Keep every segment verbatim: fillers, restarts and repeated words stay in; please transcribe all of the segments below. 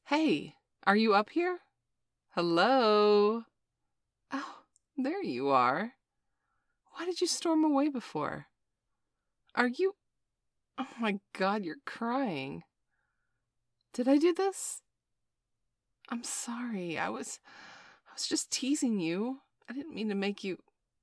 Hey, are you up here? Hello? Oh, there you are. Why did you storm away before? Are you... Oh my God, you're crying. Did I do this? I'm sorry. I was... I was just teasing you. I didn't mean to make you...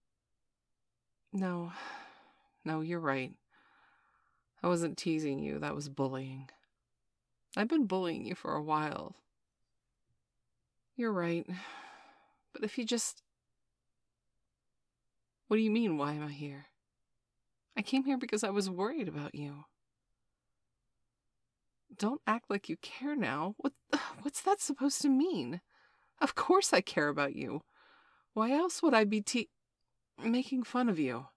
No. No, you're right. I wasn't teasing you. That was bullying. I've been bullying you for a while. You're right. But if you just... What do you mean, why am I here? I came here because I was worried about you. Don't act like you care now. What? What's that supposed to mean? Of course I care about you. Why else would I be te- making fun of you?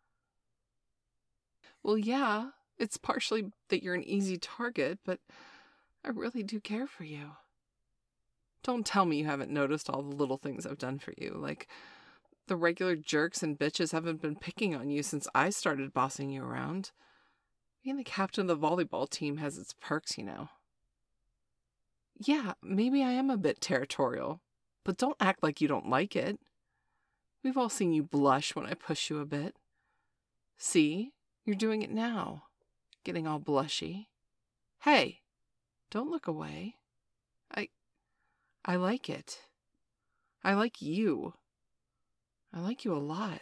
Well, yeah, it's partially that you're an easy target, but I really do care for you. Don't tell me you haven't noticed all the little things I've done for you, like the regular jerks and bitches haven't been picking on you since I started bossing you around. Being the captain of the volleyball team has its perks, you know. Yeah, maybe I am a bit territorial, but don't act like you don't like it. We've all seen you blush when I push you a bit. See, you're doing it now, getting all blushy. Hey, don't look away. I, I like it. I like you. I like you a lot.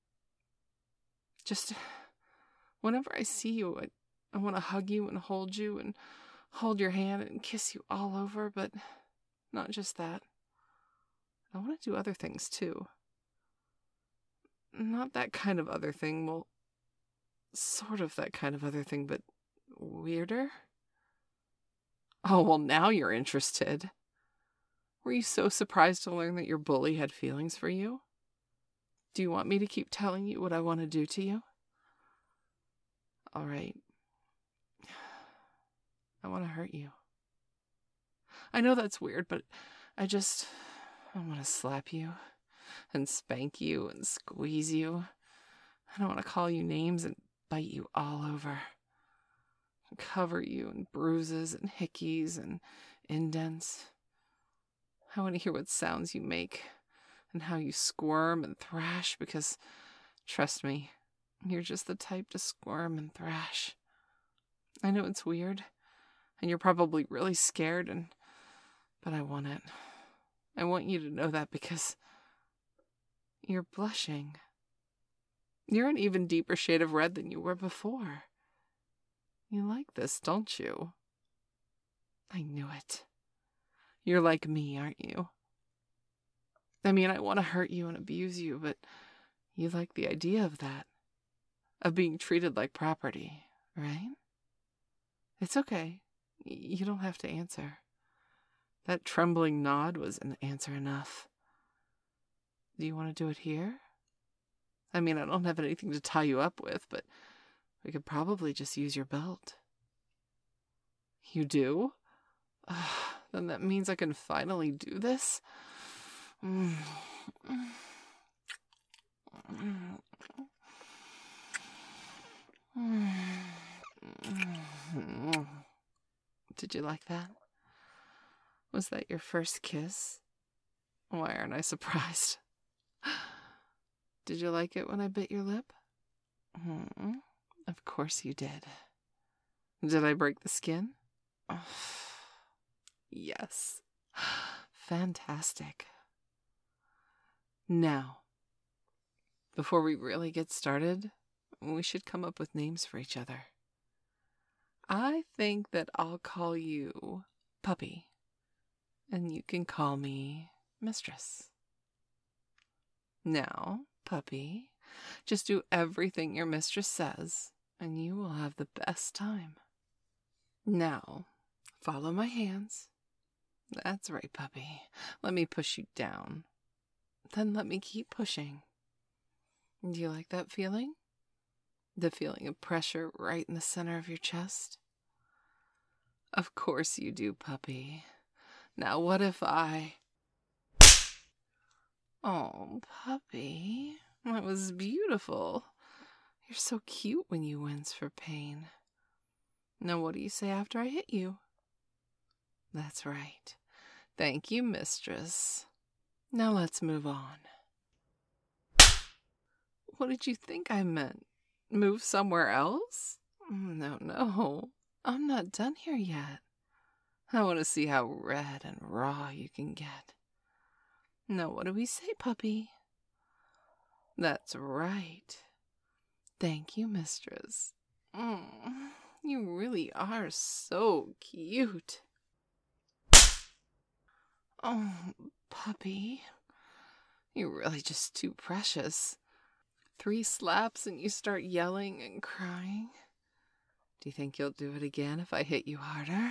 Just, whenever I see you, I, I want to hug you and hold you and hold your hand and kiss you all over, but not just that. I want to do other things too. Not that kind of other thing, well, sort of that kind of other thing, but weirder. Oh, well, now you're interested. Were you so surprised to learn that your bully had feelings for you? Do you want me to keep telling you what I want to do to you? All right. I want to hurt you. I know that's weird, but I just... I want to slap you and spank you and squeeze you. I don't want to call you names and bite you all over. Cover you in bruises and hickeys and indents. I want to hear what sounds you make and how you squirm and thrash because, trust me, you're just the type to squirm and thrash. I know it's weird, and you're probably really scared, and but I want it. I want you to know that because you're blushing. You're an even deeper shade of red than you were before. You like this, don't you? I knew it. You're like me, aren't you? I mean, I want to hurt you and abuse you, but you like the idea of that. Of being treated like property, right? It's okay. You don't have to answer. That trembling nod was an answer enough. Do you want to do it here? I mean, I don't have anything to tie you up with, but we could probably just use your belt. You do? Uh, then that means I can finally do this? Did you like that? Was that your first kiss? Why aren't I surprised? Did you like it when I bit your lip? Hmm. Of course you did. Did I break the skin? Oh, yes. Fantastic. Now, before we really get started, we should come up with names for each other. I think that I'll call you Puppy, and you can call me Mistress. Now, Puppy, just do everything your mistress says, and you will have the best time. Now, follow my hands. That's right, Puppy. Let me push you down. Then let me keep pushing. Do you like that feeling? The feeling of pressure right in the center of your chest? Of course you do, Puppy. Now what if I... Oh, Puppy, that was beautiful. You're so cute when you wince for pain. Now what do you say after I hit you? That's right. Thank you, mistress. Now let's move on. What did you think I meant? Move somewhere else? No, no. I'm not done here yet. I want to see how red and raw you can get. Now, what do we say, puppy? That's right. Thank you, mistress. Mm, you really are so cute. Oh, puppy. You're really just too precious. Three slaps and you start yelling and crying. Do you think you'll do it again if I hit you harder?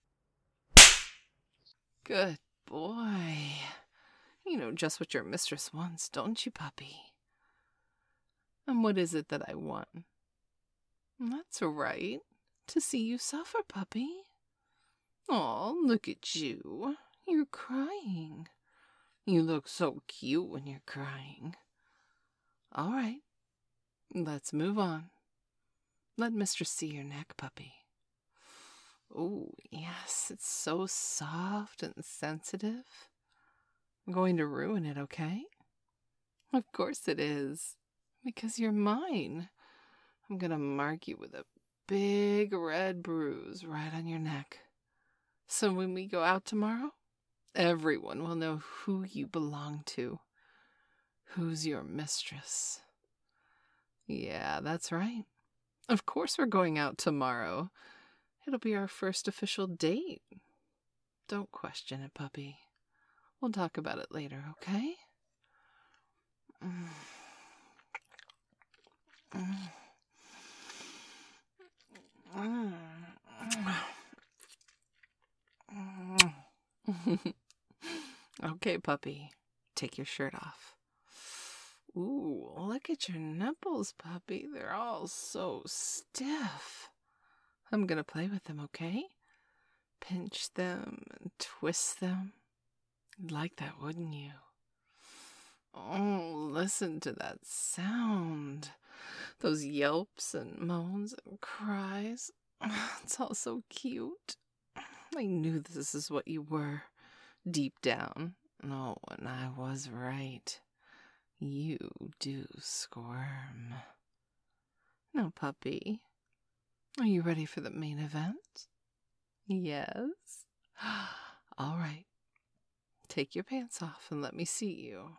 Good boy. You know just what your mistress wants, don't you, puppy? And what is it that I want? That's right. To see you suffer, puppy. Oh, look at you. You're crying. You look so cute when you're crying. All right. Let's move on. Let mistress see your neck, puppy. Oh, yes, it's so soft and sensitive. I'm going to ruin it, okay? Of course it is. Because you're mine. I'm gonna mark you with a big red bruise right on your neck. So when we go out tomorrow, everyone will know who you belong to. Who's your mistress? Yeah, that's right. Of course we're going out tomorrow. It'll be our first official date. Don't question it, puppy. We'll talk about it later, okay? Mm. Mm. Mm. Okay, puppy. Take your shirt off. Ooh, look at your nipples, puppy. They're all so stiff. I'm gonna play with them, okay? Pinch them and twist them. You'd like that, wouldn't you? Oh, listen to that sound. Those yelps and moans and cries. It's all so cute. I knew this is what you were, deep down. Oh, and I was right. You do squirm. Now, puppy, are you ready for the main event? Yes? All right. Take your pants off and let me see you.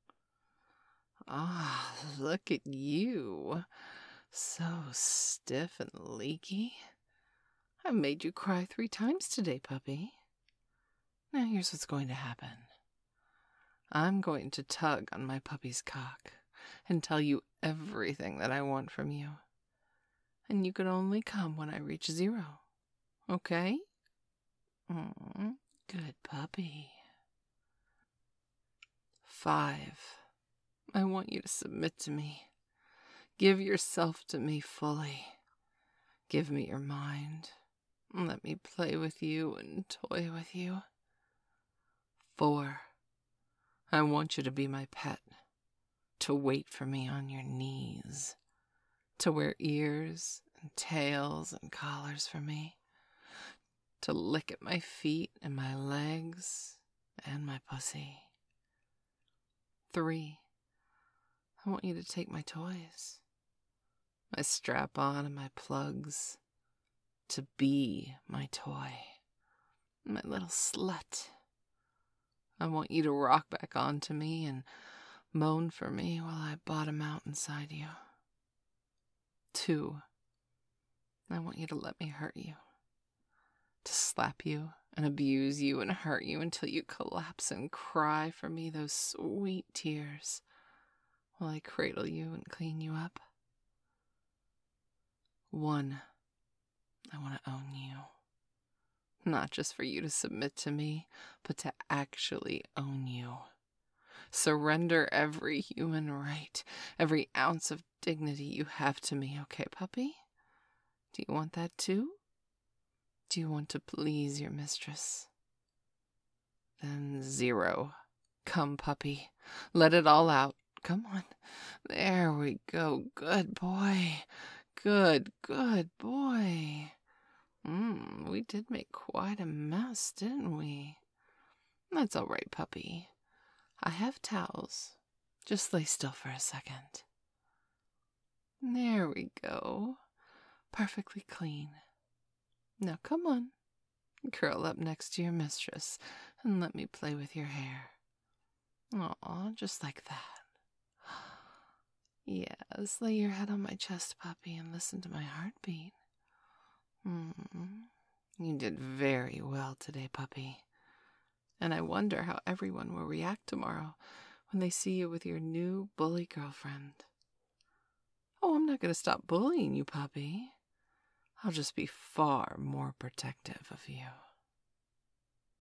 Ah, look at you. So stiff and leaky. I made you cry three times today, puppy. Now here's what's going to happen. I'm going to tug on my puppy's cock and tell you everything that I want from you. And you can only come when I reach zero. Okay? Mm, good puppy. Five. I want you to submit to me. Give yourself to me fully. Give me your mind. Let me play with you and toy with you. Four. I want you to be my pet. To wait for me on your knees. To wear ears and tails and collars for me. To lick at my feet and my legs and my pussy. Three. I want you to take my toys. My strap-on and my plugs. To be my toy. My little slut. I want you to rock back onto me and moan for me while I bottom out inside you. Two. I want you to let me hurt you. To slap you and abuse you and hurt you until you collapse and cry for me those sweet tears while I cradle you and clean you up. One. I want to own you. Not just for you to submit to me, but to actually own you. Surrender every human right, every ounce of dignity you have to me, okay, puppy? Do you want that too? Do you want to please your mistress? Then zero. Come, puppy. Let it all out. Come on. There we go. Good boy. Good, good boy. Mmm, we did make quite a mess, didn't we? That's all right, puppy. I have towels. Just lay still for a second. There we go. Perfectly clean. Now come on. Curl up next to your mistress and let me play with your hair. Aw, just like that. Yes, lay your head on my chest, puppy, and listen to my heartbeat. Hmm. You did very well today, puppy. And I wonder how everyone will react tomorrow when they see you with your new bully girlfriend. Oh, I'm not going to stop bullying you, puppy. I'll just be far more protective of you.